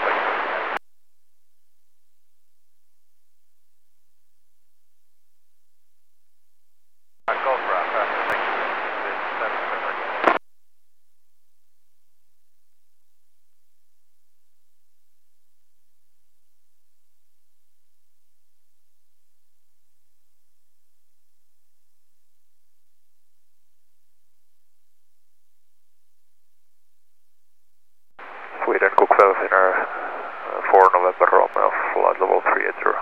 Golf route, thank you. Sweden, Cookville, Finnair, 4 November Romeo, flight level 380.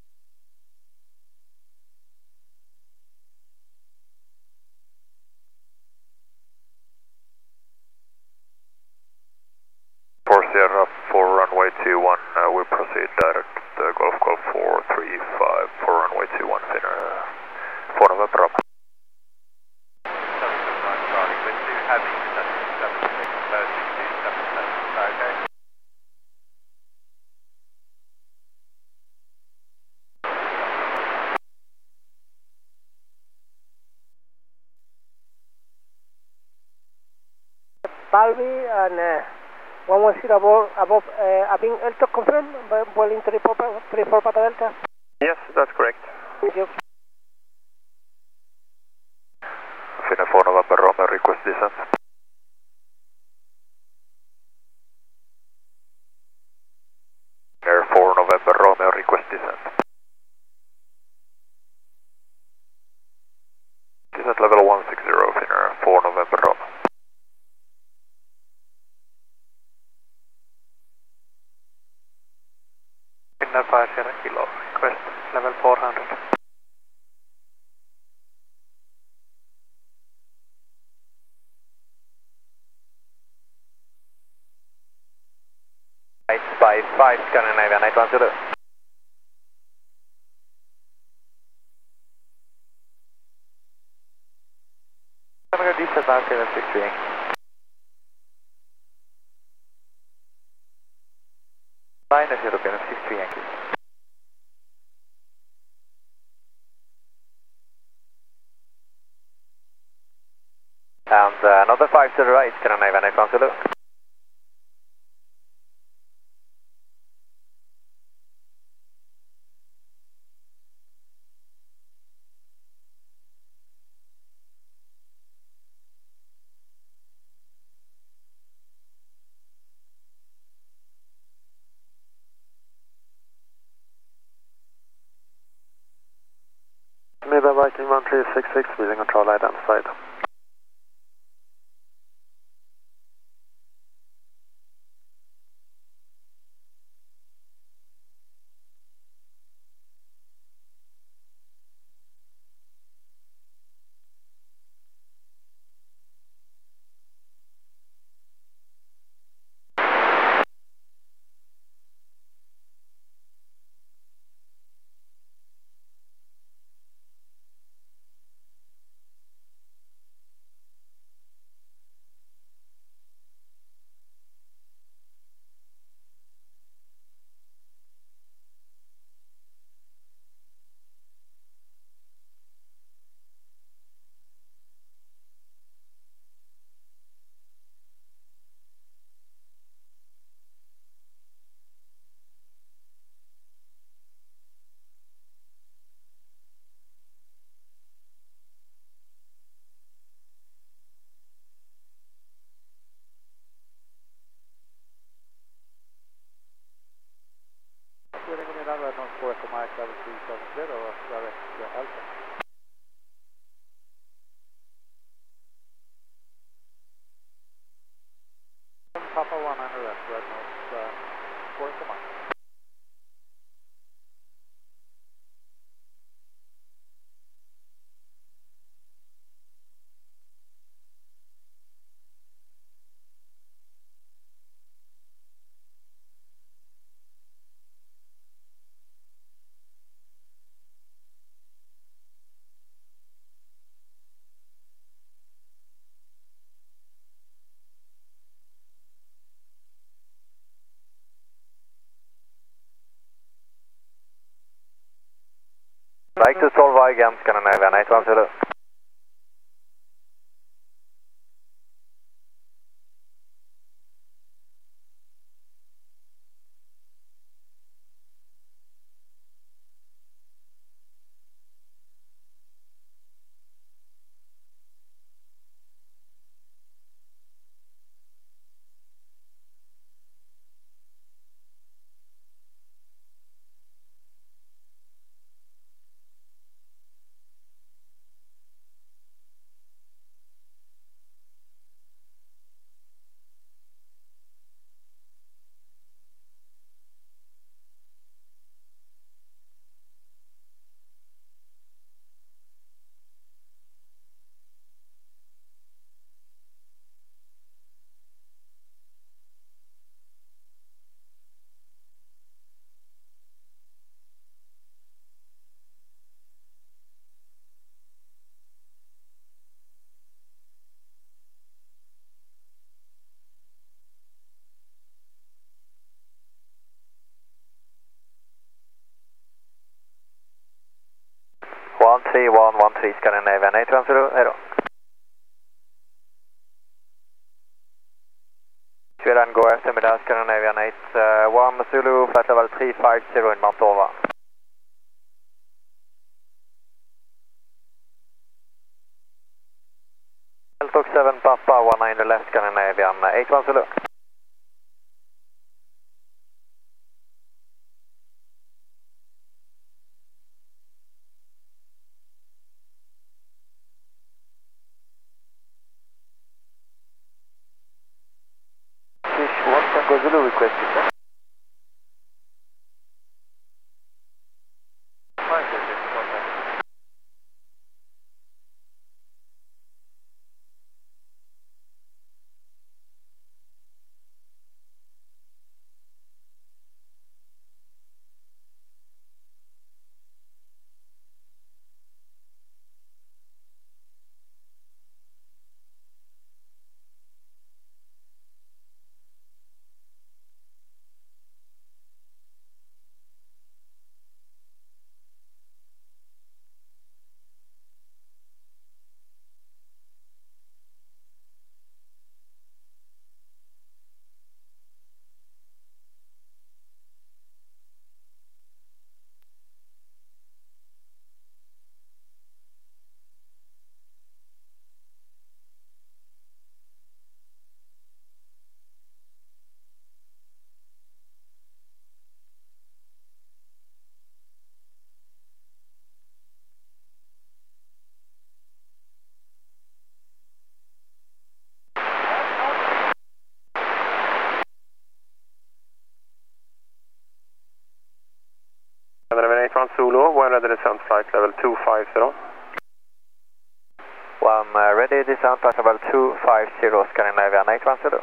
For Sierra, for runway 21, we proceed direct Golf Golf 435 for runway 21, Finnair, 4 November Romeo. Balbi and 110 above Abing Elto confirmed, Vueling 34 Pata Delta. Yes, that's correct. Thank you. Finnair 4 November Romeo, request descent. Finnair 4 November Romeo, request descent. Descent level 160, Finnair 4 November Romeo. Finnair 50 kilo, request level 400. By 5 Scandinavia 910. I'm going to descend now 763 Yankee. Minus 0, 63 Yankee. And another 5 to the right, Scandinavia 910. Midway Viking 1366, using control light outside. Papa 100 at Red Nose, 4 command. Like to solve again, Scandinavia 910. 3113 Scandinavian 810, hej då. Sweden, go eftermiddag Scandinavian 81 Zulu, flight level 350 in Mantova. Talk 7 Papa, 19 left Scandinavian 81 Zulu. Fish 1 Tango Zulu requested. Scandinavian 81 Zulu, when ready descent flight level 250. One ready descent flight level 250 Scandinavian 81 Zulu.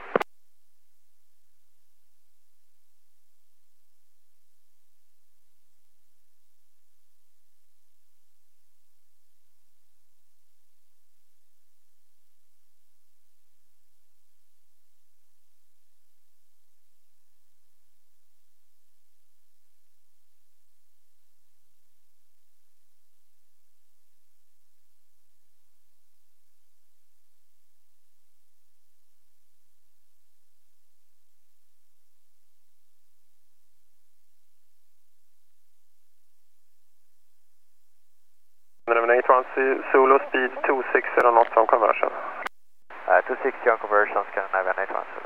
Scandinavian 81 Zulu, speed 260 knots on conversion. 260 on conversion Scandinavian 81 Zulu.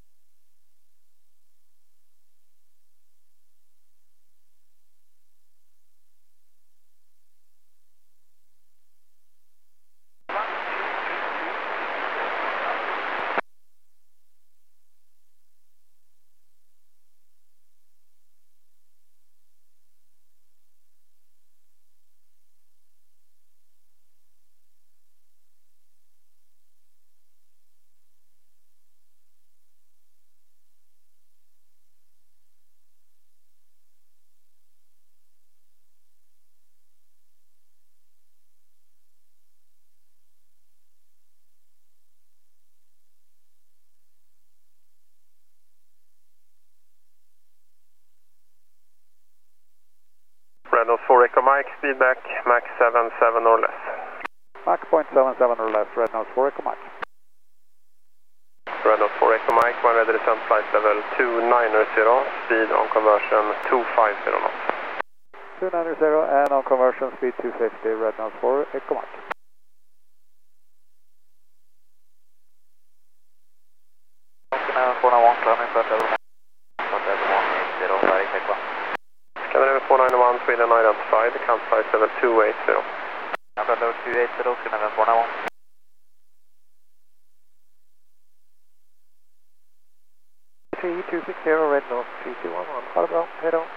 Red Nose 4 Echo Mike, speed back, Mach 77 or less. Mach 0.77 or less, Red Nose 4 Echo Mike. Red Nose 4 Echo Mike, when ready descent flight level 290, speed on conversion 250 knots. 290 and on conversion speed 250, Red Nose 4 Echo Mike. Scandinavian 491, Sweden identified, count flight level 280. Number level 280, Scandinavian 491. C260, Red Nose 3211, ha det bra, hej då.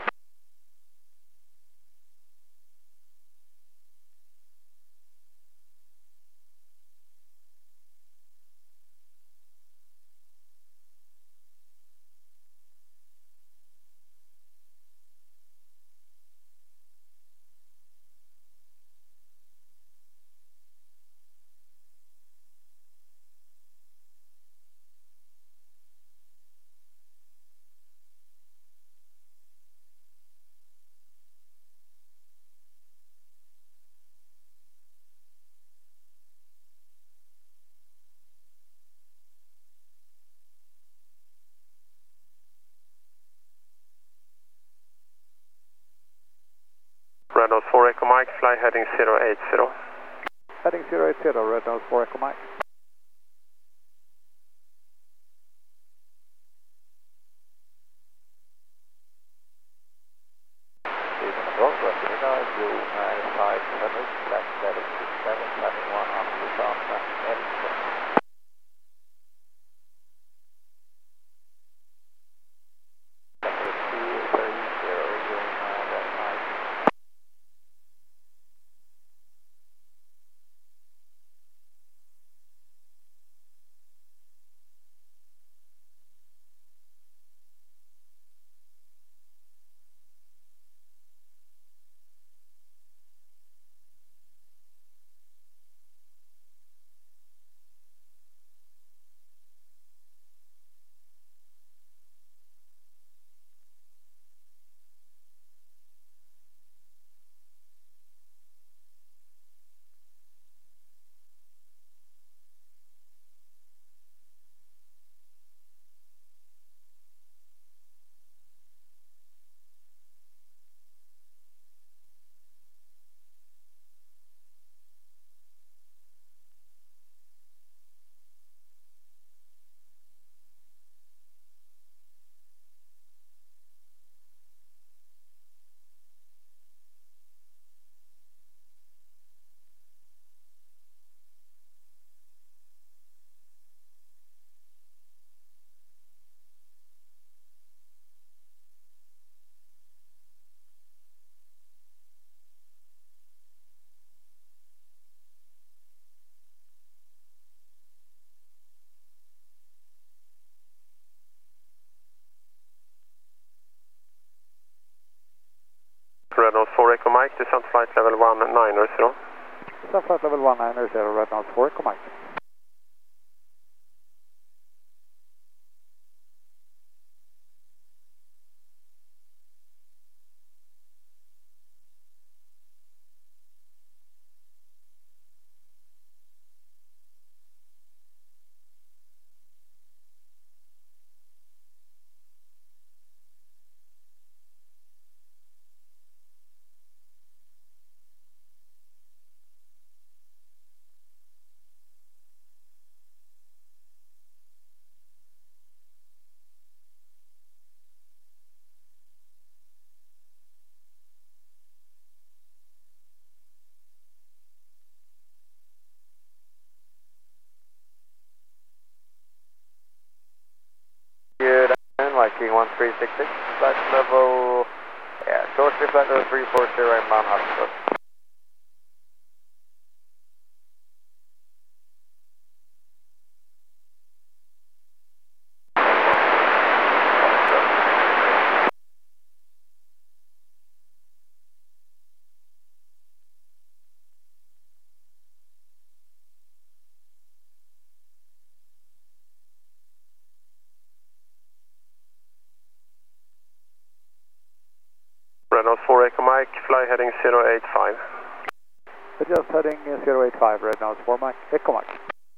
Echo Mike, fly heading 080. Heading 080, red nose 4 Echo Mike. Red nose 4 Echo Mike, descent flight level 190. Descent flight level 190, red nose 4 Echo Mike. Good afternoon, Viking 1366, flight level, shortly flight level 340 inbound Hartford. Red nose 4 Echo Mike, fly heading 085. Adjust heading 085, red nose 4 Mike, Echo Mike.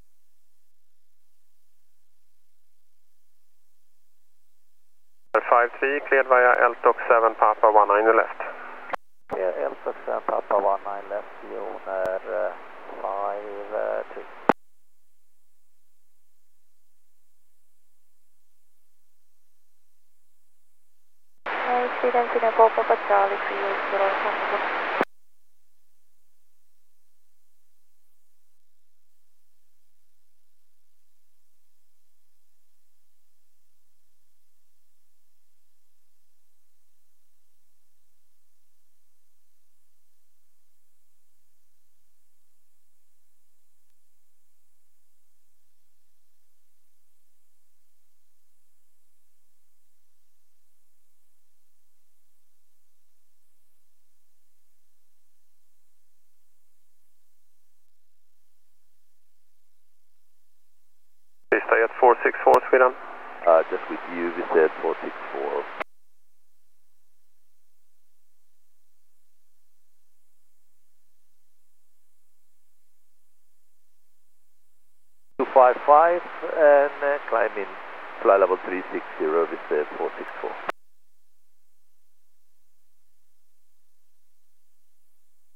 Five 3, cleared via LTOC 7 Papa 19 left. Yeah, LTOC 7 Papa 19 left, Joner 5 2. Sweden Papa Charlie 380. Stay at 464 Sweden. Just with you, we said 464. And climb in, fly level 360, we said 464.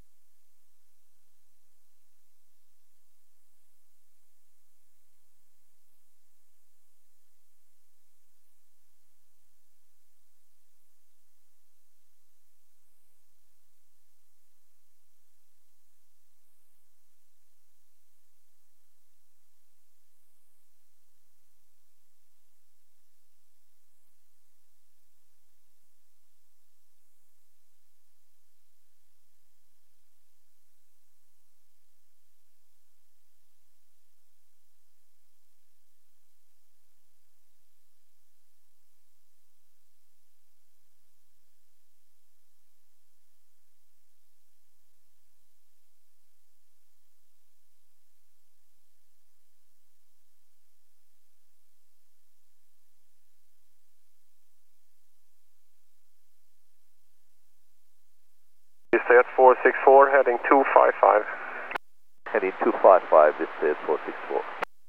stay at 464, heading 255. Heading 255, this is 464.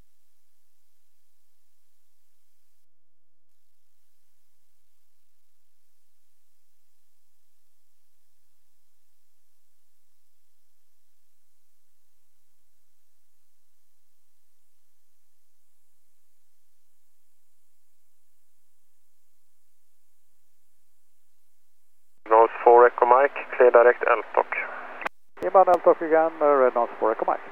Nose 4 Echo Mike, clear direct LTOC. Inbound LTOC again, Red Nose 4 Echo Mike.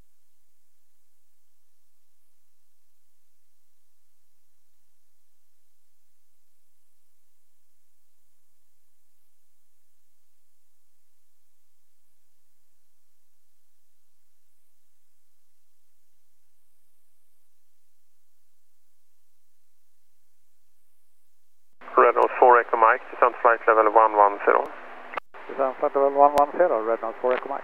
Red Nose 4 Echo Mike, descent flight level 110. Descent flight level 110, Red Nose 4 Echo Mike.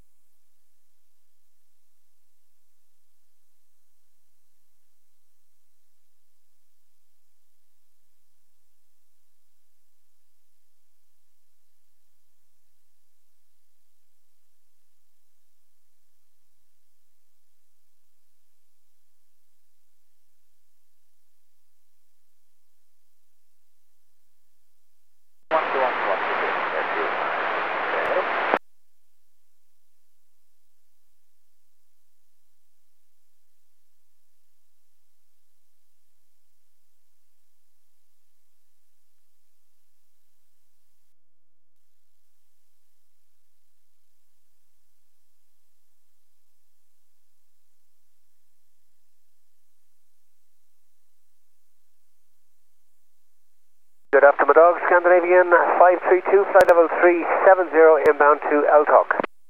Good afternoon, Dog. Scandinavian 532, flight level 370, inbound to LTOC.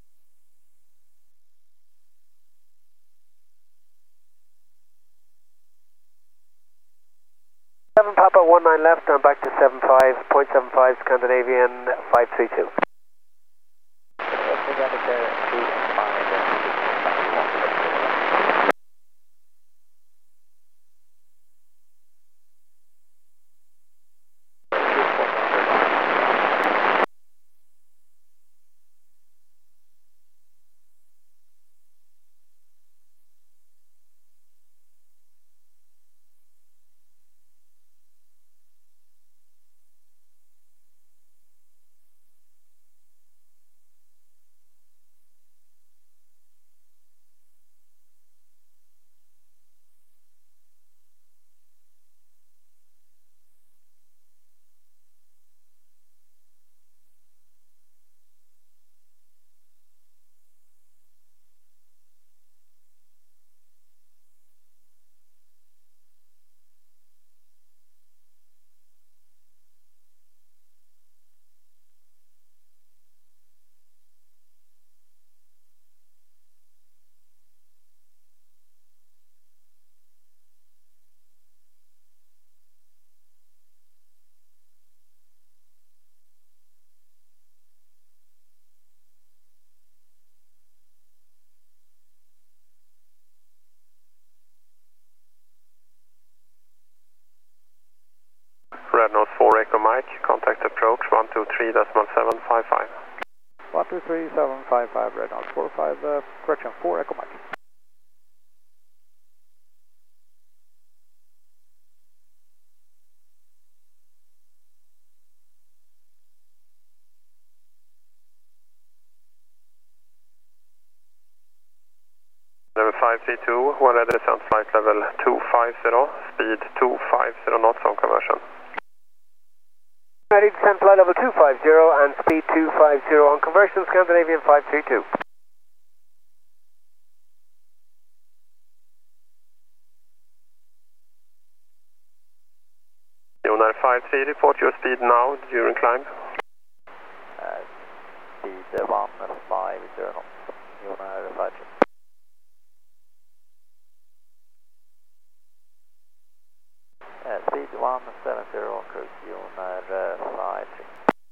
7 Papa 19 left, and back to 75.75, Scandinavian 532. Red Nose 4 Echo Mike, contact approach 123.755. 123.755, Red Nose 45, correction 4 Echo Mike. Level 532, one ready descent flight level 250, speed 250 knots on conversion. Ready descent flight level 250 and speed 250 on conversion, Scandinavian 532. Jonar 53, report your speed now during climb. Speed 150 knots, Jonar 53. Speed 170 on cruise, Jonar 53.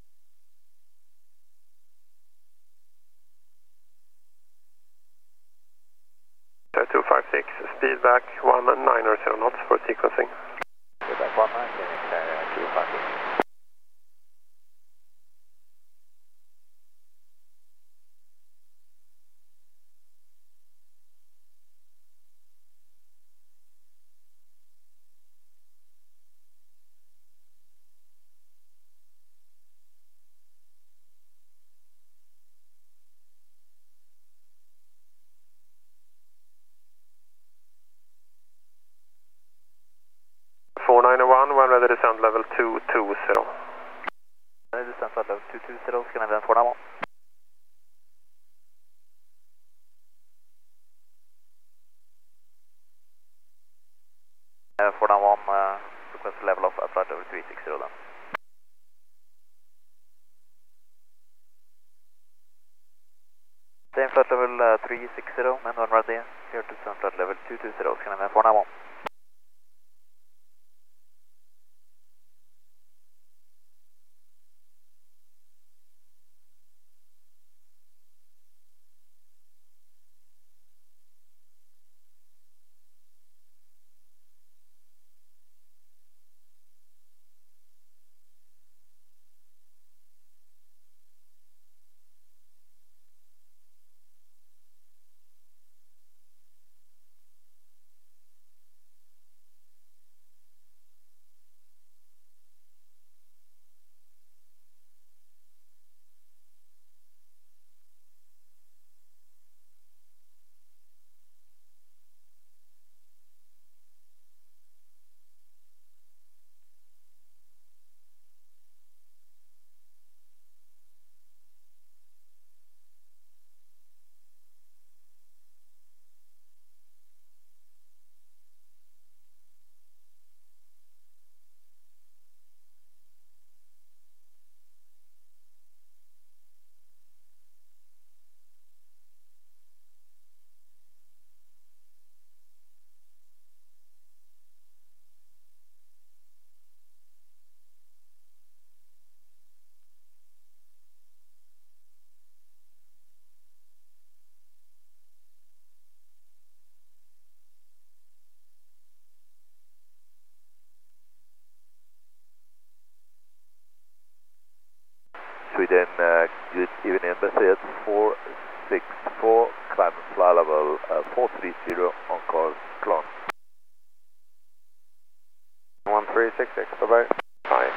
256, speed back 190 knots for sequencing. Speed back 190, 256. 220, Scandinavian 491. Request level of flight over 360 then. Same flight level 360, and 1 ready, clear to sun flight level 220, Scandinavian 491. Sweden, good evening, embassy at 464, climb and fly level 430, on course, clone. 1366, bye-bye. Hi.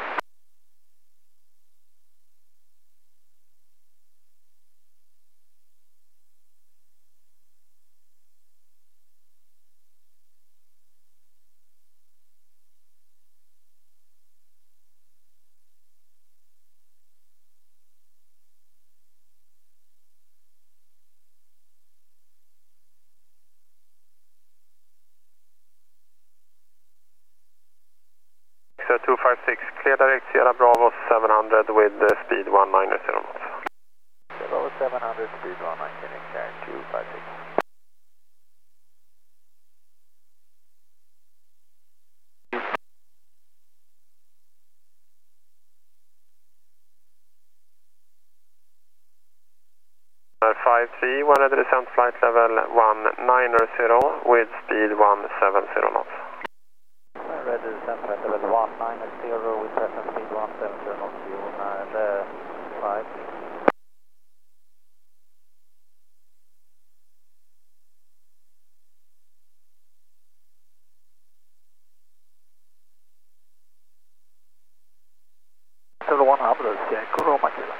So 256, clear direct Sierra Bravo 700 with speed 190 knots. Bravo 700, speed 190, carry 256. Five three, one ready descent flight level 190 with speed 170 knots. Ready descent flight level 190 with present speed 170 knots, you and 5. Level 100, Sierra Roma Kilo.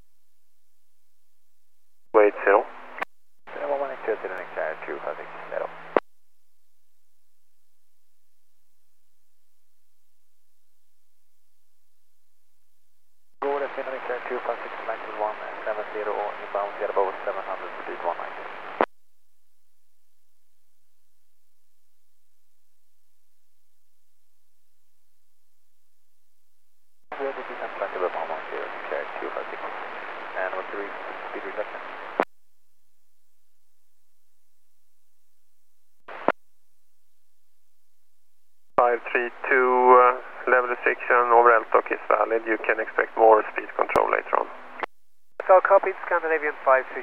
Wait 0. Level 180, carry 256, zero. Go left in carry 256, 9170, inbound Sierra Bravo 700, speed 190. Ready descent flight level 110, carry 256, and with 3 speed reduction. Five three two, level restriction over LTOC is valid. You can expect more speed control later on. So copied, Scandinavian 532.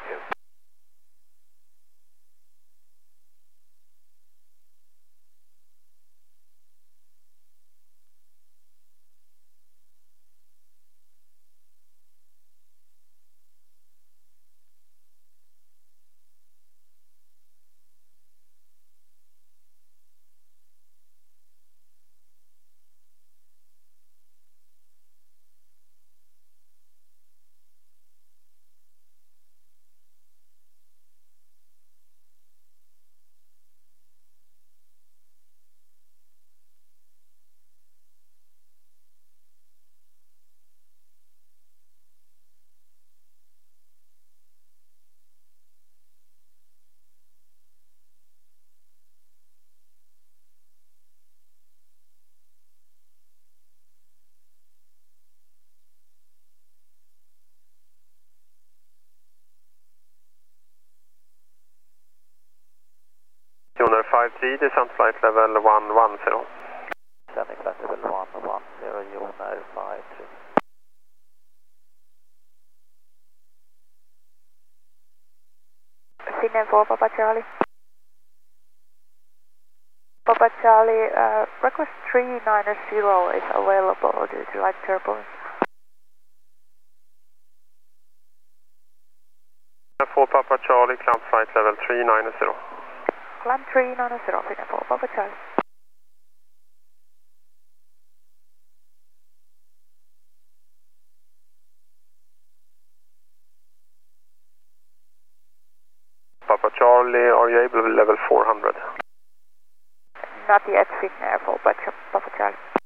3, descent flight level 110. Descending flight level 110, Jonar 53. Finnair 4 Papa Charlie. Papa Charlie, request 390 is available due to light turbulence. 4 Papa Charlie, climb flight level 390. Climb 390, Finnair 4 Papa Charlie. Papa Charlie, are you able to level 400? Not yet, Finnair 4 Papa Charlie.